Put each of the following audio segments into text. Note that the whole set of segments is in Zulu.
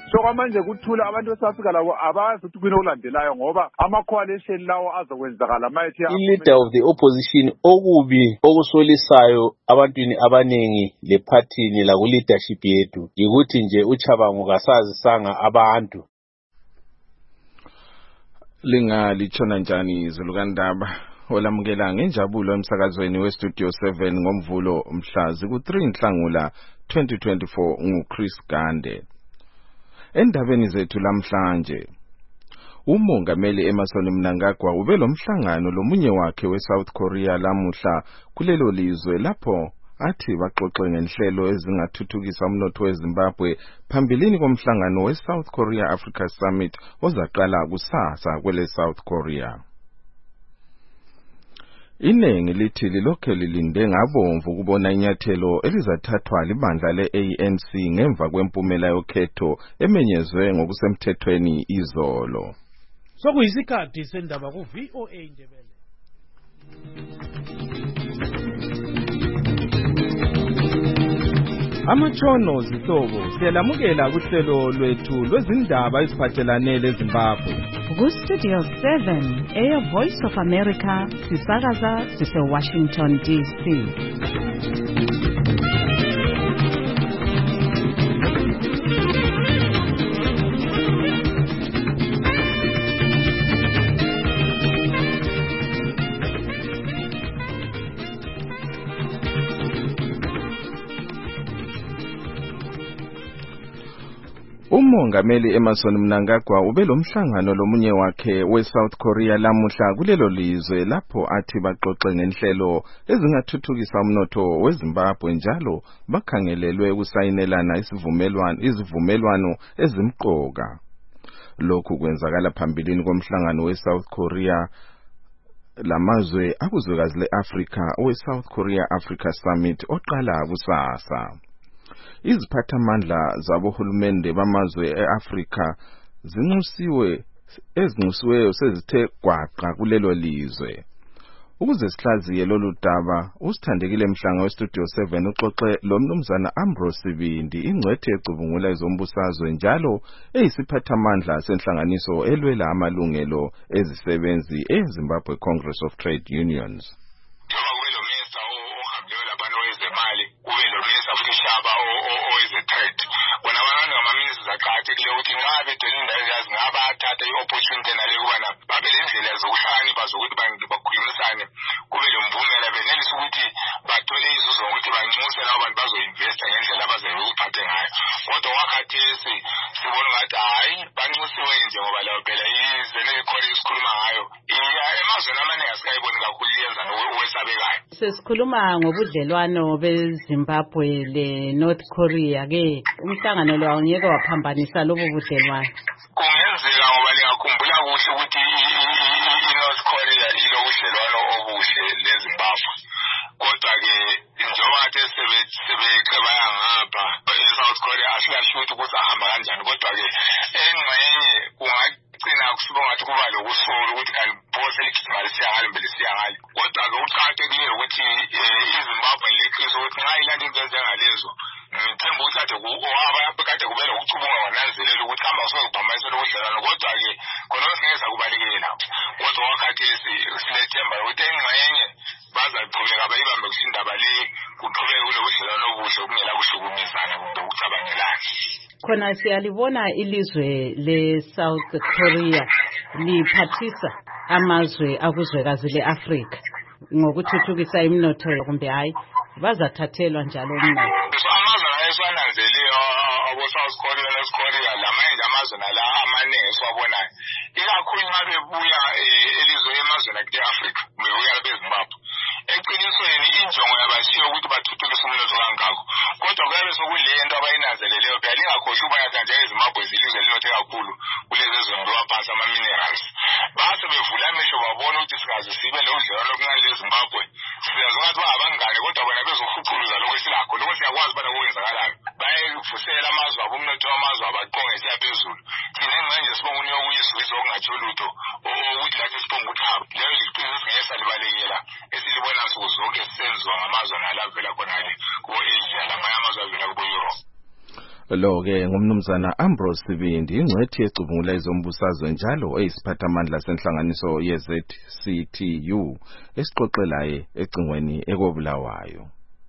sokwamanje kuthula abantu besafika labo abazi ukuthi kuyini okulandelayo ngoba ama-coalition lawo azokwenzakala mayethi i-leader of the opposition okubi okusolisayo abantwini abaningi lephathini laku-leadership yethu yikuthi nje uChabangu kasazisanga abantu. Lingalitshona njani izulukandaba olamukela ngenjabulo emsakazweni westudio 7 ngomvulo mhla ku-3 Nhlangula 2024 nguChris Gande. Endabeni zethu lamhlanje, umongameli Emmerson Mnangagwa ube lomhlangano lomunye wakhe weSouth Korea lamuhla kulelo lizwe lapho athi baxoxe ngenhlelo ezingathuthukisa umnotho weZimbabwe phambilini komhlangano weSouth Korea Africa Summit ozaqala kusasa kwele South Korea. Inengi lithi lilokhe lilinde ngabomvu kubona inyathelo elizathathwa libandla le-ANC ngemva kwempumela yokhetho emenyezwe ngokusemthethweni izolo. Sokuyisikhathi sendaba ku-VOA Ndebele. Amatshono zihlobo siyalamukela kuhlelo lwethu lwezindaba eziphathelane leZimbabwe. Ku-Studio 7 Air Voice of America sisakaza sise-Washington DC. Umongameli Emmerson Mnangagwa ube lomhlangano lomunye wakhe weSouth Korea lamuhla kulelo lizwe lapho athi baxoxe ngenhlelo ezingathuthukisa umnotho weZimbabwe njalo bakhangelelwe ukusayinelana izivumelwano ezimqoka. Lokhu kwenzakala phambilini komhlangano weSouth Korea lamazwe akuzwekazi leAfrika weSouth Korea Africa Summit oqala kusasa. Iziphathamandla zabohulumende bamazwe eAfrika ezinxusiweyo sezithe gwaqa kulelo lizwe. Ukuze sihlaziye lolu daba, usithandekile Mhlanga westudio 7 uxoxe lomnumzana Ambrose Sibindi ingcwethe ecubungula ezombusazwe njalo eyisiphathamandla senhlanganiso elwela amalungelo ezisebenzi eZimbabwe Congress of Trade Unions. Opportunity nalekubana babelendlela zokuhlakanipha zokuthi bakhulumisane kube lemvumela benelisa ukuthi bathole izuzo ngokuthi banxuse labo bantu bazoinvesta ngendlela abazokuphatha ngayo. Kodwa wakhathesi sibona ngathi hayi banxusiwe nje ngoba lawo phela izwe nekhona isikhuluma ngayo emazweni amaningi asikayiboni kakhulu yenza nokwesabekayo. Sesikhuluma ngobudlelwano beZimbabwe leNorth Korea ke umhlangano lo awungeke waphambanisa lobo budlelwano. Kungenzeka ngoba lingakhumbula kuhle ukuthi iNorth Korea ilobudlelwano obuhle leZimbabwe. Kodwa ke njengoba kade sebecebaya ngapha eSouth Korea asiyasho ukuthi ahamba kanjani, kodwa ke engxenye kungagcina kusuka ngathi kuba lokusolo ukuthi kanti bose ligijima lisiyangale mbele siyangale. Kodwa ke uqakathekile ukuthi iZimbabwe liqiniso ukuthi nxa ilanda into njengalezo ngithemba ukuthi kade kubele ukucubunga wananzelela ukuthi hamba usokubhambanisela ubudlelwano. Kodwa ke khona singeza kubalekela kodwa wakhathesi sinethemba ukuthi engxenye bazaqhubeka bayibambe kusindaba le kuqhubeke kulobudlelwano obuhle okungela kuhlukumezana kumbe ukucabangelana. Khona siyalibona ilizwe leSouth Korea liphathisa amazwe akuzwekazi leAfrika ngokuthuthukisa iminotho kumbe hayi bazathathelwa njalo umnotho. Amazwe ayesananzeliyo abo-South Korea neNorth Korea lamanje amazwe nala amaningi esiwabonayo ikakhulu nxa bebuya elizwe emazweni akuleAfrika bebuya beZimbabwe. Eqinisweni injongo yabasiyo ukuthi bathuthukise umnotho kangako, kodwa kuyabe sokulento abayinanzeleleyo phela lingakhohlwa ukuba njengeZimbabwe zilizwe linothe kakhulu kulezi ezweni waphansi ama-minerals. Base bevula amehlo babona ukuthi sikaze sibe lobudlelwano obuncane leZimbabwe siyazi ngathi bangabangane kodwa bona bezofuthuluza lokho esilakho. Lokho siyakwazi ubana kwenzakalayo bayevusela amazwe abo umnotho wamazwe abaqonge siyaphezulu. Thina engxenye sibonga uniyokuyiswisa okungatsho lutho ukuthi lathi sibonga ukuthi haba leyo liqiniso singeke salibalekela esilibona nsuku zonke sisenziwa ngamazwe nala avela khonale kubo-Asia lamanye amazwe avela kubo-Europe. Lo-ke ngumnumzana Ambrose Sibindi, ingcwethi ecubungula izombusazwe njalo eyisiphathamandla senhlanganiso ye-ZCTU esixoxelayo ecingweni ekobulawayo.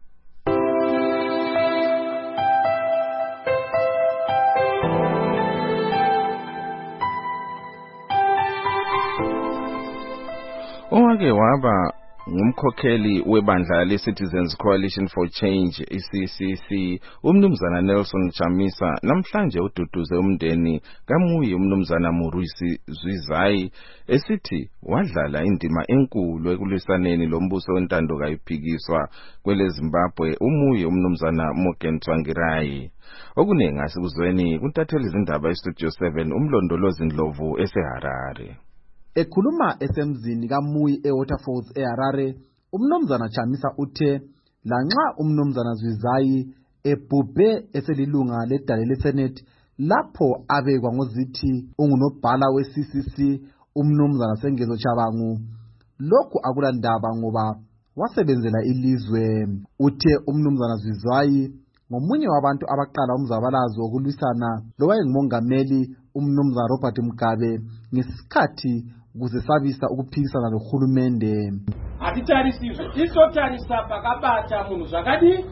Owake waba ngumkhokheli webandla le-Citizens Coalition for Change, i-CCC, umnumzana Nelson Chamisa, namhlanje ududuze umndeni kaMuyi umnumzana Murisi Zwizayi, esithi wadlala indima enkulu ekulwisaneni lombuso wentando kayiphikiswa kwele Zimbabwe uMuyi umnumzana Morgan Tsvangirai. Okuningi asikuzweni kuntatheli izindaba eStudio 7 umlondolozi Ndlovu eseHarare. Ekhuluma esemzini kaMuyi eWaterfalls eHarare, umnumzana Chamisa uthe lanxa umnumzana Zwizayi ebhubhe eselilunga ledale leSenate lapho abekwa ngozithi ungunobhala we-CCC umnumzana Sengezo Chabangu, lokhu akulandaba ngoba wasebenzela ilizwe. Uthe umnumzana Zwizayi ngomunye wabantu abaqala umzabalazo wokulwisana lowayengumongameli umnumzana Robert Mugabe ngesikhathi kuzesabisa ukuphikisana nohulumende. Atitarisizwe isotarisa pakabata munhu zvakadi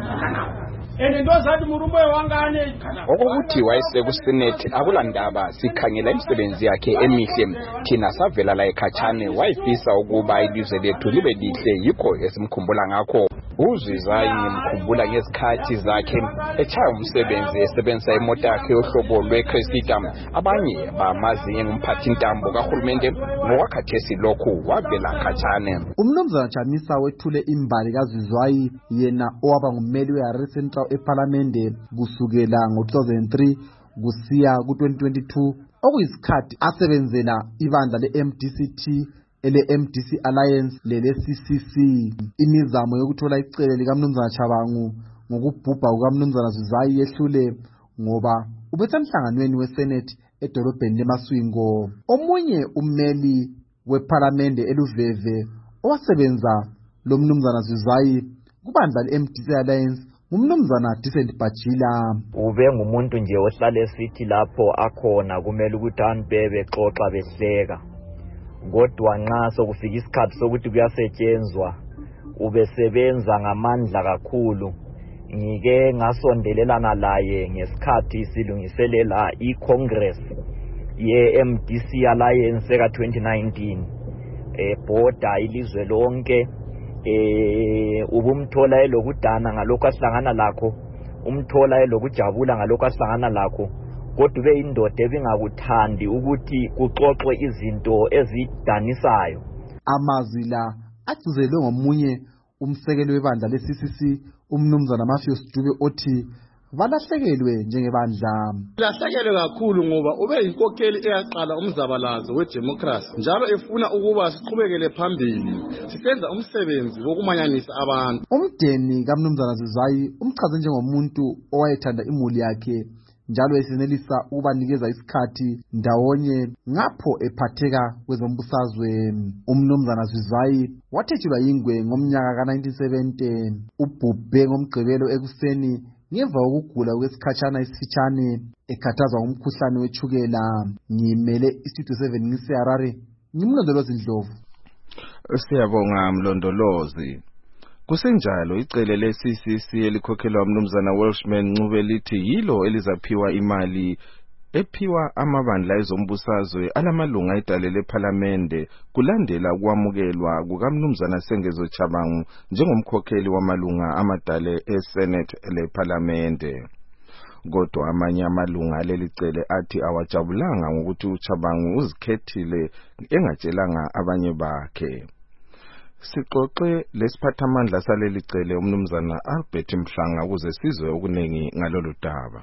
ene ndozati murume wangane okuthi wayese kuSenate akulandaba sikhangela imisebenzi yakhe emihle thina savela la eKhatshane wayifisa ukuba ilizwe lethu libe lihle yikho esimkhumbula ngakho. uZwizayi ngimkhumbula ngesikhathi zakhe echaya umsebenzi esebenzisa imota yakhe yohlobo lweCressida. Abanye bamazi ngumphathi ntambo kahulumende ngowakhathesi lokhu wavela Khatshane. Umnumzana Chamisa wethule imbali kaZwizayi yena owaba ngummeli weHarare Central eParliamente kusukela ngo-2003 kusiya ku-2022 okuyisikhathi asebenzela ibandla le-MDCT ele-MDC Alliance lele-CCC. Imizamo yokuthola icele likamnumzana Chabangu ngokubhubha kukamnumzana Zwizayi yehlule ngoba ubesemhlanganweni weSenate edolobheni leMaswingo. Omunye ummeli weParliamente eLuveve owasebenza lo mnumzana Zwizayi kubandla le-MDC Alliance umnumzana Decent Bajila. Ube ngumuntu nje ohlala esithi lapho akhona kumele ukuthi abantu bexoxa behleka. Kodwa nxa sokufika isikhathi sokuthi kuyasetshenzwa ubesebenza ngamandla kakhulu. Ngike ngasondelelana laye ngesikhathi silungiselela iCongress ye-MDC Alliance ka-2019 ebhoda ilizwe lonke. Ubumthola elokudana ngalokho asihlangana lakho, umthola elokujabula ngalokho asihlangana lakho, kodwa ube indoda ebingakuthandi ukuthi kuxoxwe izinto ezidanisayo. Amazwi la agcizelwe ngomunye umsekeli webandla le-CCC umnumzana Matthews Dube othi balahlekelwe njengebandla. Lahlekelwe kakhulu ngoba ube inkokheli eyaqala umzabalazo wedemocracy njalo efuna ukuba siqhubekele phambili sisenza umsebenzi wokumanyanisa abantu. Umdeni kamnumzana Zwizayi umchaze njengomuntu owayethanda imuli yakhe njalo esenelisa ukubanikeza isikhathi ndawonye ngapho ephatheka kwezombusazwe. Umnumzana Zwizayi wathetshulwa yingwe ngomnyaka ka-1970. Ubhubhe ngomgqibelo ekuseni ngemva kokugula kwesikhatshana esifitshane ekhathazwa ngumkhuhlane wetshukela. Ngimele iStudio 7 ngiseHarare, ngimlondolozi Ndlovu. Siyabonga mlondolozi. Kusenjalo icele le-CCC elikhokhelwa umnumzana Welshman Ncube lithi yilo elizaphiwa imali ephiwa amabandla ezombusazwe alamalunga edale leParliamente kulandela ukwamukelwa kukamnumzana Sengezo Chabangu njengomkhokheli wamalunga amadale eSenate leParliamente. Kodwa amanye amalunga lelicele athi awajabulanga ngokuthi uChabangu uzikhethile engatshelanga abanye bakhe. Sixoxe lesiphathamandla salelicele umnumzana Albert Mhlanga ukuze sizwe okuningi ngalolu daba.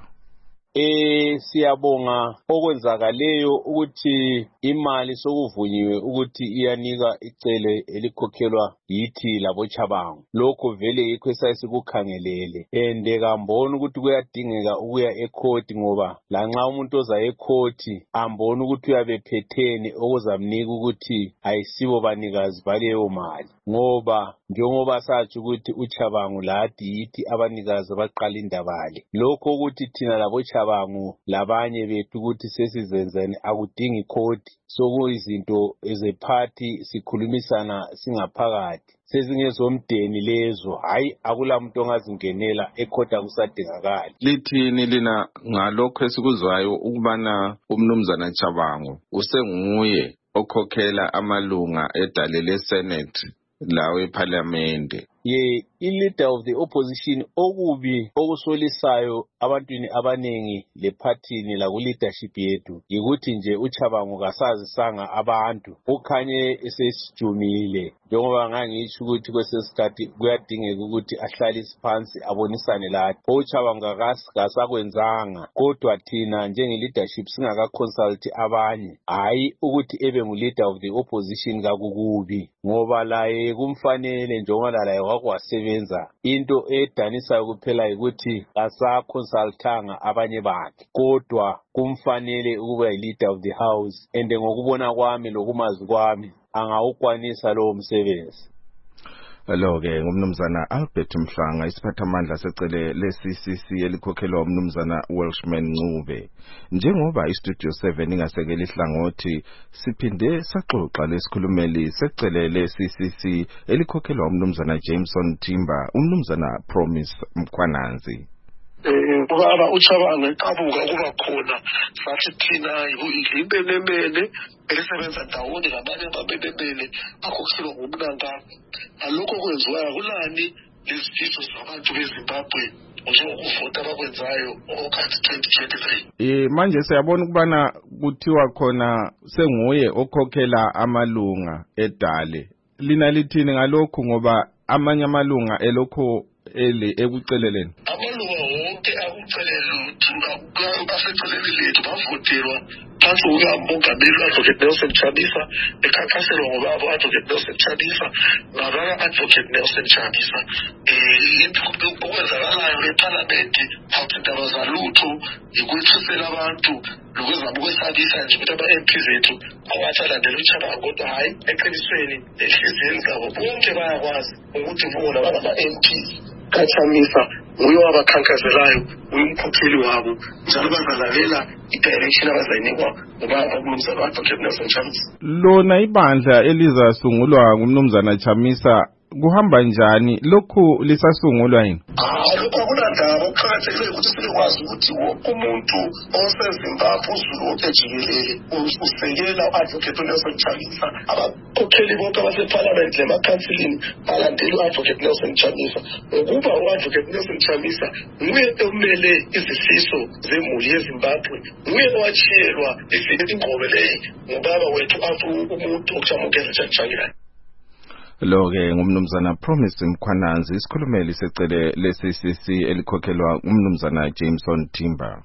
Siyabonga okwenzakaleyo ukuthi imali sokuvunyiwe ukuthi iyanika icele elikhokhelwa yithi labo Chabangu. Lokho vele yikho esasikukhangelele. Ende kambona ukuthi kuyadingeka ukuya ecourt ngoba lanxa umuntu oza ecourt ambona ukuthi uyabephethene okuzamnika ukuthi ayisibo banikazi baleyo mali. Ngoba njengoba sathi ukuthi uChabangu lathi yithi abanikazi baqala indaba le. Lokho ukuthi thina laboChabangu labanye bethu ukuthi sesizenzene akudingi khodi. Sokuyizinto ezephathi sikhulumisana singaphakathi. Sezingezomdeni lezo, hayi akula muntu ongazingenela ekhoda kusadingakala. Lithini lina ngalokho esikuzwayo ukubana umnumzana Chabangu usenguye okhokhela amalunga edale leSenate lawe eParliament? I-leader of the opposition okubi okusolisayo abantwini abanengi lephathini la ku leadership yethu yikuthi nje uChabangu kasazisanga abantu ukhanye esesijumile njengoba ngangitsho ukuthi kwesesikhathi kuyadingeka ukuthi ahlale phansi abonisane lathi. uChabangu kasakwenzanga kodwa thina njenge leadership singaka consult abanye hayi ukuthi ebe ngu leader of the opposition kakukubi ngoba laye kumfanele njengoba laye wakwasebenza. Into edanisayo kuphela ukuthi asaconsultanga abanye bakhe kodwa kumfanele ukuba yi-leader of the house and ngokubona kwami lokumazi kwami angawukwanisa lowo msebenzi. Lo-ke ngumnumzana Albert Mhlanga, isiphathamandla secele le-CCC elikhokhelwa umnumzana Welshman Ncube. Njengoba iStudio 7 ingasekela ihlangothi, siphinde saxoxa lesikhulumeli secele le-CCC elikhokhelwa umnumzana Jameson Timber, umnumzana Promise Mkhwananzi. Ubaba uChabangu eqabuka kuba khona sathi thina imbelemele elisebenza ndawonye nabanye ababebele akhokhelwa ngumnangana. Alokho kwenziwayo kulani lezifiso zabantu beZimbabwe njengokuvota abakwenzayo okhathi 2023. Manje siyabona ukubana kuthiwa khona senguye okhokhela amalunga edale. Lina lithini ngalokho ngoba amanye amalunga elokho ekuceleleni? Amalunga wonke akucelele baseceleni lethu bavotelwa phansi kukamongameli Advocate Nelson Chamisa ekhankaselwa ngobaba Advocate Nelson Chamisa nabanye Advocate Nelson Chamisa. Okwenzakalayo eParliament awuthindaba zalutho yikwethisela abantu lokwezama ukwesabisa nje ukuthi ama-MP zethu awasalandela uChabangu kodwa hayi eqinisweni ehliziyeni zabo bonke bayakwazi ukuthi bona bangama-MP kaChamisa nguye wabakhankazelayo uyumkhokheli wabo njalo bazalalela i-direction abazayinikwa ngobaba umnumzana Advocate Nelson Chamisa. Lona ibandla elizasungulwa ngumnumzana Chamisa kuhamba njani? Lokhu lisasungulwa yini? Lokhu akunandaba. Okuqakathekileyo ukuthi sikwazi ukuthi wonke umuntu oseZimbabwe uzulu wonke jikelele usekela u-Advocate Nelson Chamisa. Abakhokheli bonke baseParliament lemakhansilini balandela u-Advocate Nelson Chamisa ngokuba u-Advocate Nelson Chamisa nguye omele izifiso zemuli yeZimbabwe, nguye owatshiyelwa ingqobe leyi ngubaba wethu umuntu okuJamukela Jajangilani. Lo-ke ngumnumzana Promise Mkhwananzi, isikhulumeli secele le-CCC elikhokhelwa umnumzana Jameson Timber.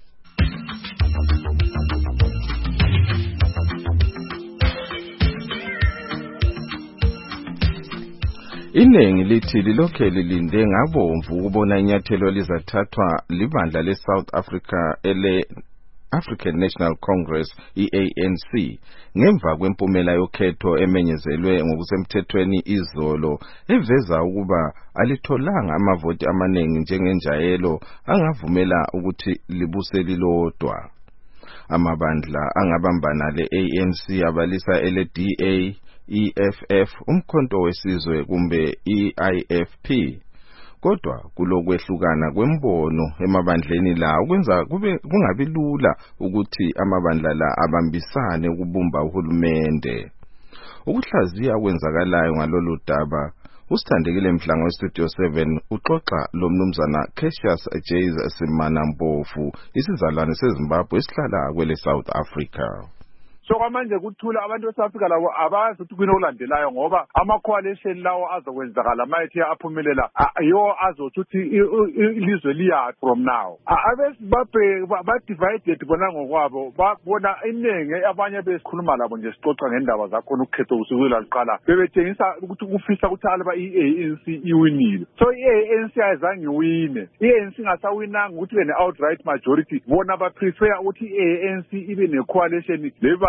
Iningi lithi lilokhe lilinde ngabomvu ukubona inyathelo lizathathwa libandla le-South Africa African National Congress ANC ngemva kwempumela yokhetho emenyezelwe ngokusemthethweni izolo eveza ukuba alitholanga amavoti amaningi njengenjayelo angavumela ukuthi libuse lilodwa. Amabandla angabambana le-ANC abalisa ele-DA, EFF, umkhonto wesizwe kumbe EIFP. Kodwa kulokwehlukana kwembono emabandleni la ukwenza kungabi lula ukuthi amabandla la abambisane ukubumba uhulumende. Ukuhlaziya kwenzakalayo ngalolu daba usithandekile Mhlanga weStudio 7 uxoxa lomnumzana Cassius J. Simana Mpofu, isizalwane seZimbabwe esihlala kwele South Africa. So kwamanje kuthula abantu beSouth Africa labo abazi ukuthi kwini olandelayo ngoba ama-coalition lawo azokwenzakala mayithi aphumelela yo azothi ukuthi ilizwe liya from now. AbeZimbabwe ba-divided bona ngokwabo babona iningi abanye besikhuluma labo nje sixoxa ngendaba zakhona ukukhetho kusukela liqala bebetshengisa ukuthi kufisa ukuthi alaba i-ANC iwinile. So i-ANC ayizange iwine. I-ANC ngasawinanga ukuthi ibe ne-outright majority bona baprefer ukuthi i-ANC ibe ne-coalition leba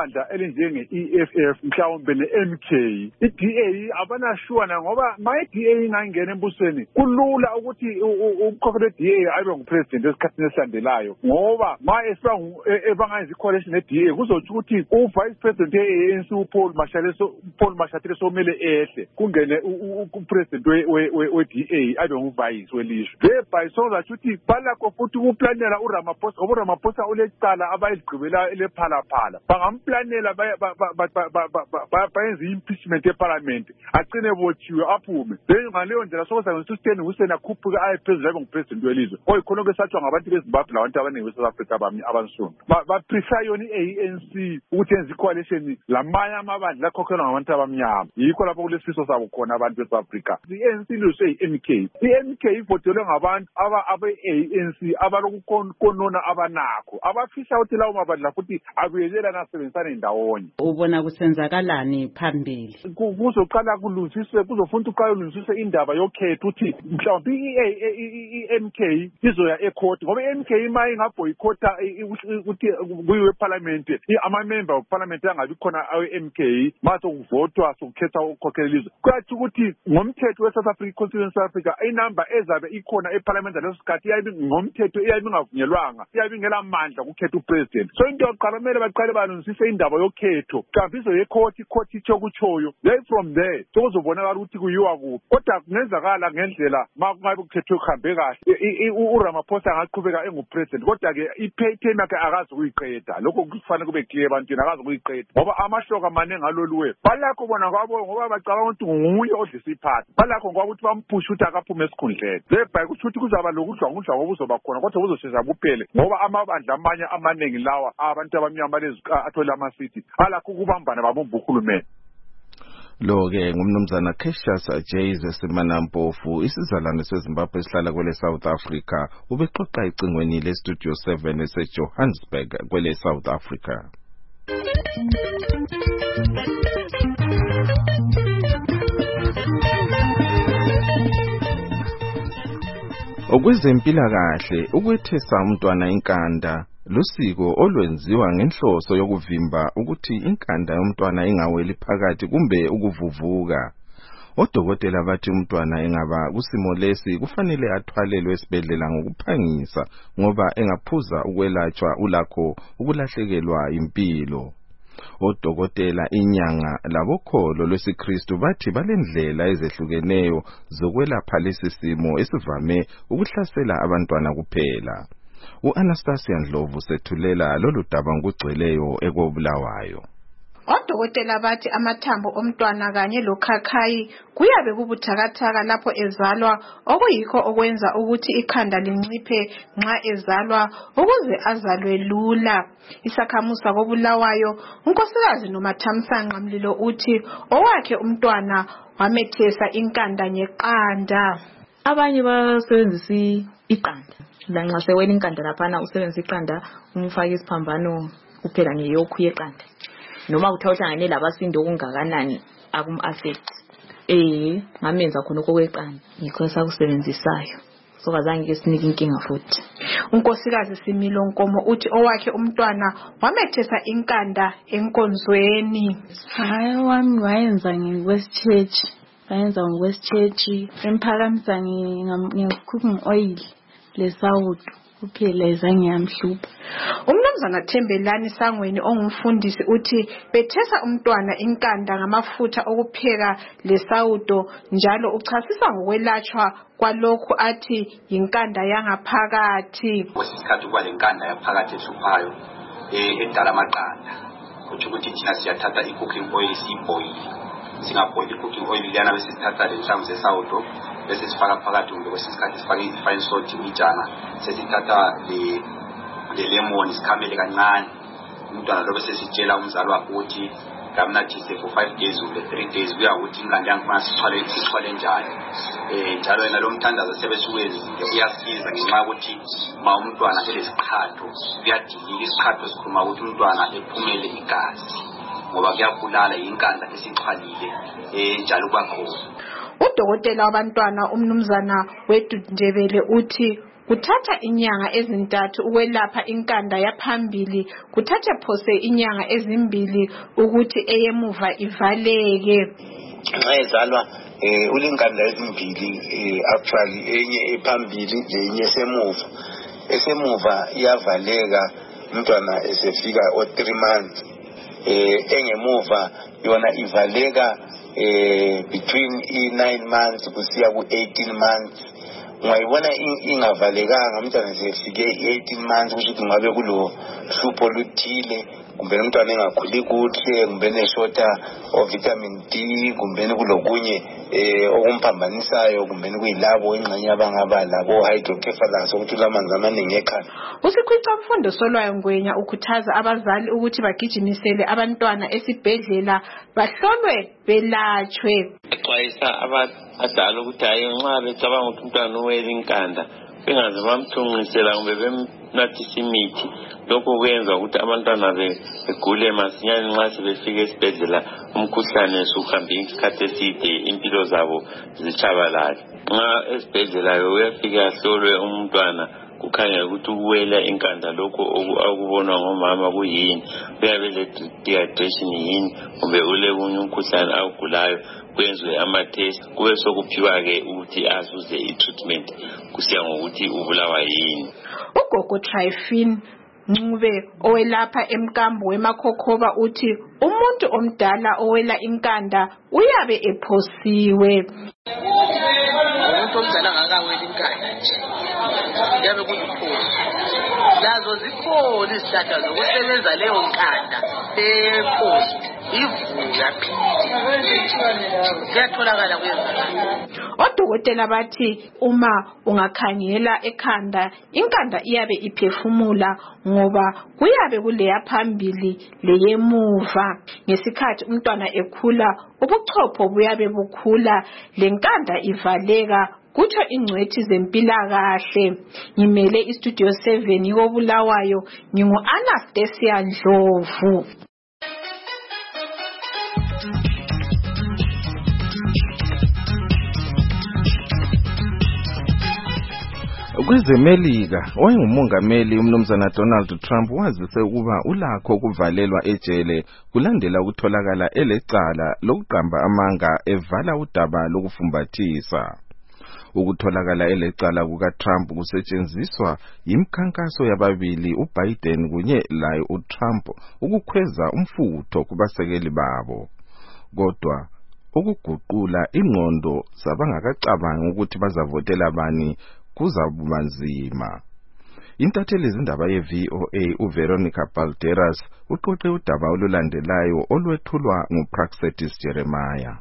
ibandla elinjenge-EFF mhlawumbe ne-MK i-DA abanashwana ngoba ma i-DA ingangena embusweni kulula ukuthi umkhokheli we-DA abe ngupresident esikhathini esilandelayo ngoba ma ebangayenza i-coalition ne-DA kuzotsho ukuthi u-vice president ye-ANC uPaul Mashatile somele ehle kungene upresident we-DA abe nguvice welizwe thereby sozatsho ukuthi balakho futhi ukuplanela uRamaphosa ngoba uRamaphosa ulecala abayiligqibela elephalaphala bangamplanela bayenze impeachment eparliament agcine botshiwe aphume ngaleyo ndlela sokuzayenza uSteni Hussein akhuphuke aye phezulu abe ngupresident welizwe oyikhona kwesatshwa ngabantu beZimbabwe labantu abaningi beSouth Africa abansundu baprefer yona i-ANC ukuthi yenze i-coalition lamanye amabandla akhokhelwa ngabantu abamnyama yikho lapho kulesifiso sabo khona abantu beSouth Africa i-ANC lose i-MK i-MK ivotelwe ngabantu abe-ANC abalokukonona abanakho abafisa ukuthi lawo mabandla futhi abuyelelana asebenzisane ndawonye ubona kusenzakalani phambili kuzoqala kulungisiswe kuzofuna uqala kulungisiswe indaba yokhetho ukuthi mhlawumbe i-MK izoya ecourt ngoba i-MK ima ingabhoyikhotha ukuthi kuyiwe eparliament ama-member of parliament angabi khona awe-MK masokuvotwa sokukhetha ukukhokhela ilizwe kuyathi ukuthi ngomthetho we-South Africa Constitution South Africa inamba ezabe ikhona eparliament leso sikhathi iyabe ngomthetho iyabe ingavunyelwanga iyabe ingela mandla ukukhetha upresident so into yokuqala kumele baqale balungisise indaba yokhetho mhlawumbe izoye ecourt itsho kutshoyo then from there sokuzobonakala ukuthi kuyiwa kuphi kodwa kungenzakala ngendlela ma kungabe kuthethwe kuhambe kahle uRamaphosa angaqhubeka engupresident kodwa-ke i-term yakhe akazi ukuyiqeda lokho kufanele kube clear ebantwini akazi ukuyiqeda ngoba amahloka amaningi aloluwe balakho bona kwabo ngoba bacabanga ukuthi nguye odlisa iphathi balakho ngoba ukuthi bamphushe ukuthi akaphume esikhundleni thereby kusho ukuthi kuzaba lokudlwangudlwa ngoba uzoba khona kodwa kuzoshesha kuphele ngoba amabandla amanye amaningi lawa abantu abamnyama athole amasithi alakho ukubambana babumba uhulumeni lo-ke ngumnumzana Cassius Jayze Simanampofu isizalwane seZimbabwe esihlala kwele South Africa ubexoxa icingweni leStudio 7 eseJohannesburg kwele South Africa. Okwezempilakahle ukwethesa umntwana inkanda lusiko olwenziwa ngenhloso yokuvimba ukuthi inkanda yomntwana ingaweli phakathi kumbe ukuvuvuka. Odokotela bathi umntwana engaba kusimo lesi kufanele athwalelwe esibhedlela ngokuphangisa ngoba engaphuza ukwelatshwa ulakho ukulahlekelwa impilo. Odokotela inyanga labokholo lwesiKristu bathi balendlela ezehlukeneyo zokwelapha lesi simo esivame ukuhlasela abantwana kuphela. U-Anastasia Ndlovu sethulela lolu daba ngokugcweleyo ekobulawayo. Odokotela bathi amathambo omntwana kanye lokhakhayi kuyabe kubuthakathaka lapho ezalwa okuyikho okwenza ukuthi ikhanda linciphe nxa ezalwa ukuze azalwe lula. Isakhamusa kobulawayo unkosikazi Nomathamsanqa Mlilo uthi owakhe umntwana wamethesa inkanda ngeqanda. Abanye basebenzisa iqanda lanxa sewela inkanda laphana usebenzisa iqanda umfaka isiphambano kuphela ngeyokhu yeqanda noma uthawuhlangane labasindo kungakanani akum-affect ngamenza khona okweqanda ngikho sakusebenzisayo so kazange ke sinike inkinga futhi. Unkosikazi Similo Nkomo uthi owakhe umntwana wamethesa inkanda enkonzweni. Hayi wami wayenza ngokwesichechi emphakamisa nge-cooking oil lesawudo kuphela ezange yamhlupha. Umnumzana Thembelani Sangweni ongumfundisi uthi bethesa umntwana inkanda ngamafutha okupheka lesawudo njalo uchasisa ngokwelatshwa kwalokhu athi yinkanda yangaphakathi. Kwesikhathi kuba lenkanda yaphakathi ehluphayo edala amaqanda kuthi ukuthi thina siyathatha i-cooking oil siyibhoyile singabhoyile i-cooking oil liyana bese sithatha lenhlamvu zesawudo bese sifaka phakathi kumbe kwesikhathi sifake i-fine salt imijana sesithatha le lemon sikhamele kancane umntwana lo bese sitshela umzali wakhe ukuthi ngamnathise for 5 days kumbe 3 days kuya ukuthi ingane yangu sithwale njani njalo yena lo mthandazo sebesukwenzile uyasiza ngenxa yokuthi ma umntwana elesiqhatho kuyadilika isiqhatho sikhuluma ukuthi umntwana ephumele igazi ngoba kuyabulala inkanda esixhwalile njalo kwakhona. Udokotela wabantwana umnumzana Wedundebele uthi kuthatha inyanga ezintathu ukwelapha inkanda yaphambili, kuthathe phose inyanga ezimbili ukuthi eyemuva ivaleke. Nxa ezalwa ulenkanda ezimbili actually enye ephambili lenye esemuva. Esemuva iyavaleka umntwana esefika 3 months. Engemuva yona ivaleka between 9 months kusiya ku 18 months. Ungayibona ingavalekanga umntwana esefike 18 months ukuthi ngabe kulo hlupho luthile, kumbe umntwana engakhuli kuhle, kumbe neshota vitamin D, kumbe kulokunye okumpambanisayo, kumbe kuyilabo engxenye abangaba labo hydrocephalus ukuthi lamanzi amaningi ekhanda. Usikhwica Mfundo Solwayo Ngwenya ukhuthaza abazali ukuthi bagijimisele abantwana esibhedlela bahlolwe belatshwe. Exwayisa abadala ukuthi hayi nxa becabanga ukuthi umntwana uwela inkanda bengaze bamthunqisela kumbe bemnathisa imithi. Lokho kwenza ukuthi abantwana begule masinyane nxa sebefika esibhedlela umkhuhlane usuhambe isikhathi eside impilo zabo zitshabalale. Nxa esibhedlela uyafika ahlolwe umntwana kukhanya ukuthi uwela inkanda lokho akubonwa ngomama kuyini, uyabe le dehydration yini, kumbe ule umkhuhlane awugulayo, kwenzwe ama-test kube sokuphiwa ke ukuthi azuze i-treatment kusiya ngokuthi ubulawa yini. Ugogo Tryphine Ncube owelapha emkambo weMakhokhoba uthi umuntu omdala owela inkanda uyabe ephosiwe. Umuntu omdala ngakawela inkanda nje yabe kuyiphosi. Lazo zikhona izihlahla zokusebenza leyo nkanda ephosi ivuya kuyatholakala kuyenzakala. Odokotela bathi uma ungakhangela ekhanda inkanda iyabe iphefumula ngoba kuyabe kuleya phambili leyemuva. Ngesikhathi umntwana ekhula ubuchopho buyabe bukhula lenkanda ivaleka, kutsho ingcwethi zempilakahle. Ngimele istudio 7 yobulawayo ngingu-Anastasia Ndlovu. KwezeMelika owayengumongameli umnumzana Donald Trump wazise ukuba ulakho ukuvalelwa ejele kulandela ukutholakala elecala lokuqamba amanga evala udaba lokufumbathisa. Ukutholakala elecala kukaTrump kusetshenziswa yimkhankaso yababili uBiden kunye laye uTrump ukukhweza umfutho kubasekeli babo. Kodwa ukuguqula ingqondo sabangakacabangi ukuthi bazavotela bani kuzakuba nzima. Intatheli izindaba ye-VOA uVeronica Balderas uqoqe udaba olulandelayo olwethulwa nguPraxedis Jeremiah.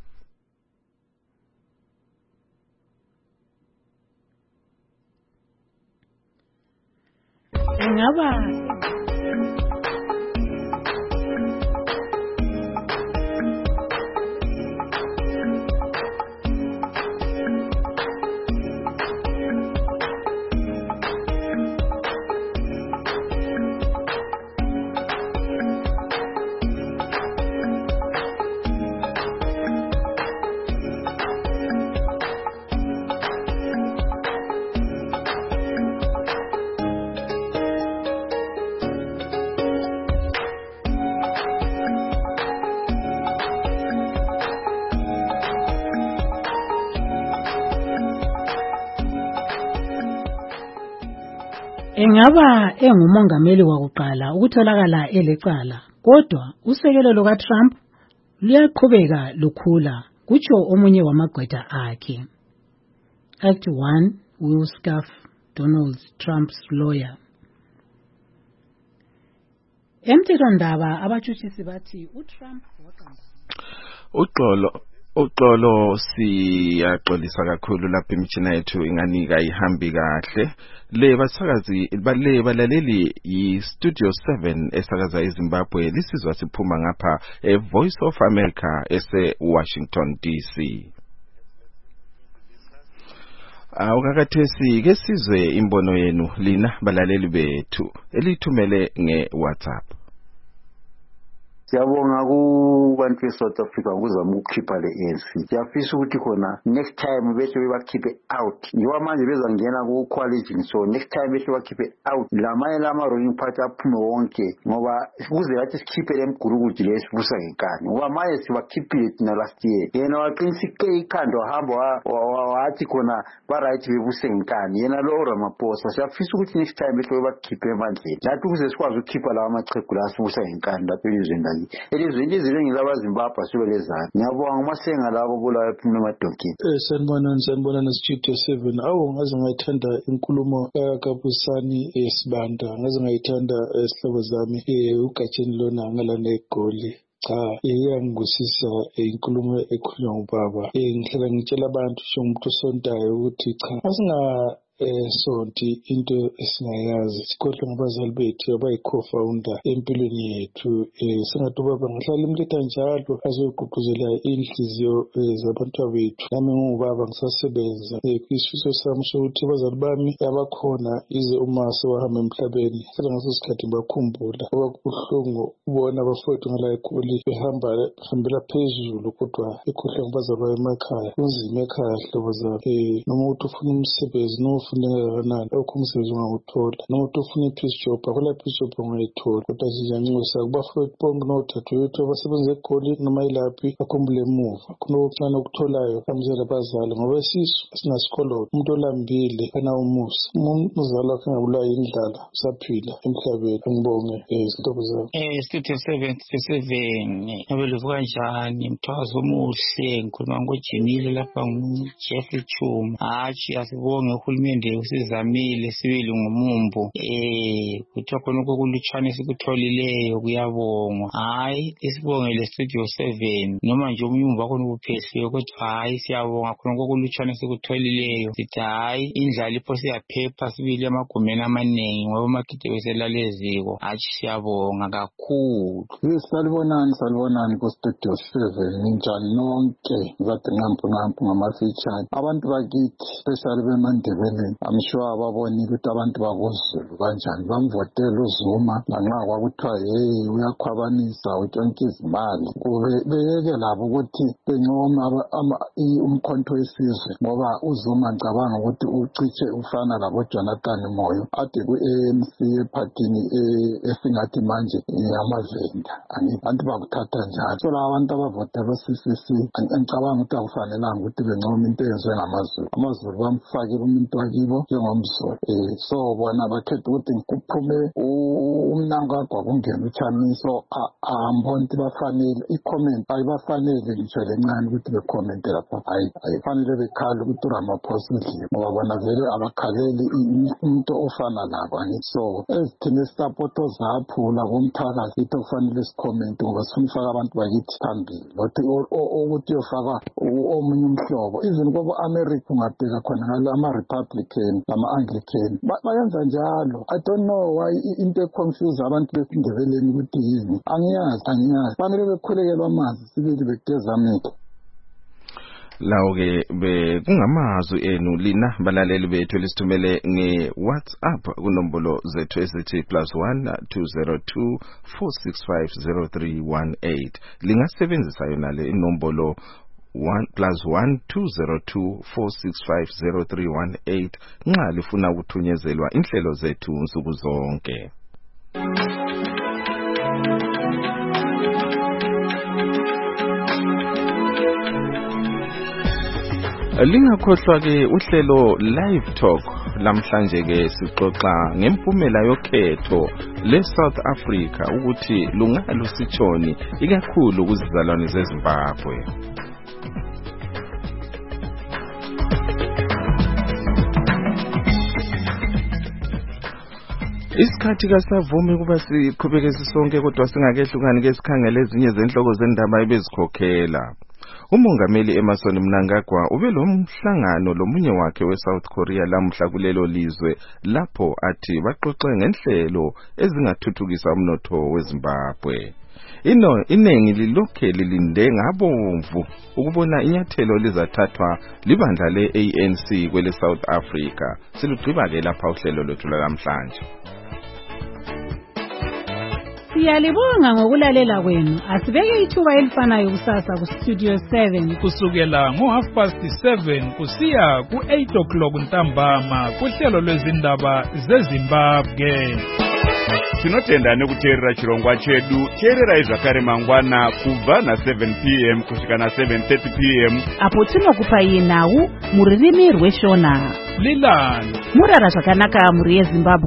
Engaba engumongameli wakuqala ukutholakala elecala, kodwa usekelo lukaTrump luyaqhubeka lukhula, kutsho omunye wamagqwetha akhe. Act 1 Will Scuff, Donald Trump's lawyer. Emthethwandaba abatshutshisi bathi uTrump Uxolo siyaxolisa kakhulu lapha imitshina yethu inganika ihambi kahle. Le basakazi balaleli yi-Studio 7 esakaza eZimbabwe, lisizwa siphuma ngapha Voice of America ese-Washington DC. Awukakathesi ke sizwe imbono yenu lina balaleli bethu elithumele nge-WhatsApp. Siyabonga kubantu beSouth Africa ngokuzama ukukhipha le ANC. Siyafisa ukuthi khona next time bese bebakhiphe out. Njengoba manje bezangena ku coalition, so next time bese bakhiphe out. Lamanye lama ruling party aphume wonke ngoba kuze lathi sikhiphe lemgurukuthi lesibusa ngenkani. Ngoba manje sibakhiphile thina last year. Yena waqinisike ikhanda wahamba wathi khona ba right bebuse ngenkani. Yena lo Ramaphosa siyafisa ukuthi next time bese bakhiphe emandleni. Lathi kuze sikwazi ukukhipha lawa amachegu la sibusa ngenkani lapha elizweni laki. Elizweni ngelabaZimbabwe sibelezana. Ngiyabonga umasenga labo bulawa ephuma emadokeni. Sanibona nestudio 7. Awu ngaze ngayithanda inkulumo kaBusani Sibanda. Ngaze ngayithanda isihlobo zami uGatsheni lona ngalana eGoli. Cha, iyangusisa inkulumo ekhulunywa ngubaba. Ngihlala ngitshela abantu umuntu osontayo ukuthi cha, asinga sonke into esingayazi sikhohlwe ngabazali bethu abayi-co-founder empilweni yethu. Singathi ubaba ngihlala imletha njalo azoyigqugquzela inhliziyo zabantu bethu. Nami ngubaba ngisasebenza kwisifiso sami sokuthi abazali bami abakhona ize uma sewahamba emhlabeni sele ngaso sikhathi ngibakhumbula ngoba kubuhlungu ubona abafowethu ngala eGoli behambela phezulu kodwa ekhohlwe ngabazali babo emakhaya. Kunzima ekhaya hlobo zami. Noma uthi ufuna umsebenzi ufuna kangakanani lokho umsebenzi ungawuthola noma ufuna i-peace job akola peace job ungayithola kodwa siyanxusa kubafowethu bonke nodadewethu abasebenza eGoli noma ilaphi akhumbule emuva kunokuncane okutholayo kamzela abazali ngoba isisu sinasikolo umuntu olambile anawo umusa umzali wakhe angabulawa indlala usaphila emhlabeni. Ngibonge izinto zami. Studio 7 abeluvuka kanjani mthazo omuhle ngikhuluma ngoJimile lapha nguJeffrey Chuma. Hayi asibonge uhulumende usizamile sibili ngomumbu kuthiwa khona okulutshwane sikutholileyo kuyabongwa. Hayi isibonge le Studio 7 noma nje umyumba wakhona ubuphehliwe kodwa hayi siyabonga khona okulutshwane sikutholileyo. Sithi hayi indlala ipho siyaphepha sibili amagumeni amanengi ngoba amakhite beselaleziko. Hayi siyabonga kakhulu. Salibonani ku Studio 7 njani nonke zathi ngampu ngamafitshane abantu bakithi especially beMandebeleni. I'm sure ababonile ukuthi abantu bakoZulu kanjani bamvotela uZuma lanxa kwakuthiwa uyakhwabanisa utshonke izimali. Beyeke labo ukuthi bencoma umkhonto wesizwe ngoba uZuma ngicabanga ukuthi uciche ufana labo Jonathan Moyo ade ku-ANC ephathini esingathi manje yamavenda. Abantu bakuthatha njalo. So laba abantu abavotela uCCC ngicabanga ukuthi akufanelanga ukuthi bencoma into eyenziwe ngamaZulu. AmaZulu bamfakile umuntu wakibo njengomzulu. So bona bakhetha ukuthi kuphume umnankagwa kungena uChamiso ambona ukuthi bafanele i-comment ayibafanele ngitsho lencane ukuthi becommente lapha. Hayi fanele bekhala ukuthi uRamaphosa udliwe ngoba bona vele abakhaleli umuntu ofana labo. So ezithini esisapotho zaphula komthakazi into kufanele sicommente ngoba sifuna ufaka abantu bakithi phambili ukuthi uyofaka omunye umhlobo. Even ngoba America ungabheka khona ngalo ama-Republican nama-Anglican bayenza njalo. I don't know why into econfuse abantu besindebeleni ukuthi yini. Angiyazi fanele bekhulekelwa amanzi sibili begeza amehlo. Lawo-ke kungamazwi enu lina balaleli bethu lisithumele nge-WhatsApp kunombolo zethu esithi +1 202 465 0318. Lingasebenzisa yona le inombolo +1 202 465 0318 nxa lifuna ukuthunyelwa inhlelo zethu nsuku zonke. Lingakhohlwa ke uhlelo Live Talk lamhlanje ke sixoxa ngempumela yokhetho leSouth Africa ukuthi lungalusitshoni ikakhulu kuzizalwane zeZimbabwe. Isikhathi kasavumi kuba siqhubeke sisonke kodwa singakehlukani ke sikhangele ezinye zenhloko zendaba ebezikhokhela. Umongameli Emmerson Mnangagwa ubelomhlangano lomunye wakhe weSouth Korea lamhla kulelo lizwe lapho athi baxoxe ngenhlelo ezingathuthukisa umnotho weZimbabwe. Inengi lilokhe lilinde ngabomvu ukubona inyathelo lizathathwa libandla le-ANC kwele South Africa. Silugqiba ke lapha uhlelo lwethu namhlanje. Siyalibonga ngokulalela kwenu. Asibeke ithuba elifanayo kusasa ku Studio 7 kusukela ngo7:30 kusiya ku8 o'clock ntambama kuhlelo lwezindaba zeZimbabwe. Tinotenda nekuteerera chirongwa chedu. Teererai zvakare mangwana kubva na7 p.m. kusvika na7:30 p.m. apo tinokupai nhau muririmi rweshona. Lilani murara zvakanaka muri yeZimbabwe.